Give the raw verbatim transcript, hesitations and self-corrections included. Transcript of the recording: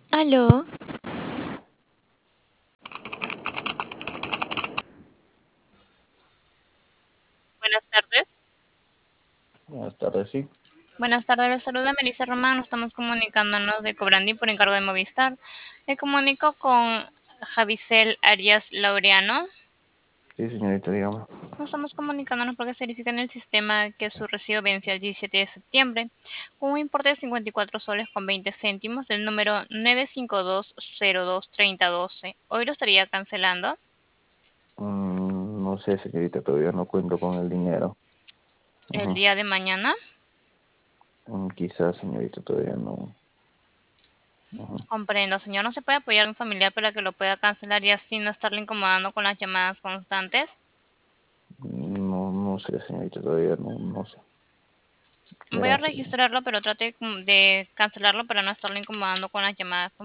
Aló, Buenas tardes. Buenas tardes, sí. Buenas tardes, les saluda Melissa Román. Nos estamos comunicándonos de Cobrandi por encargo de Movistar. Me comunico con Javicel Arias Laureano. Sí, señorita, dígame. Nos estamos comunicándonos porque se verifica en el sistema que su recibo vence el diecisiete de septiembre con un importe de cincuenta y cuatro soles con veinte céntimos del número nueve cinco dos cero dos tres cero uno dos. Hoy lo estaría cancelando. Mm, no sé, señorita, todavía no cuento con el dinero. El Ujú. día de mañana. Mm, quizás, señorita, todavía no. Ujú. Comprendo, señor. ¿No se puede apoyar a un familiar para que lo pueda cancelar y así no estarle incomodando con las llamadas constantes? No, no sé, señorita, todavía no, no sé. Voy a Gracias. registrarlo, pero trate de cancelarlo para no estarle incomodando con las llamadas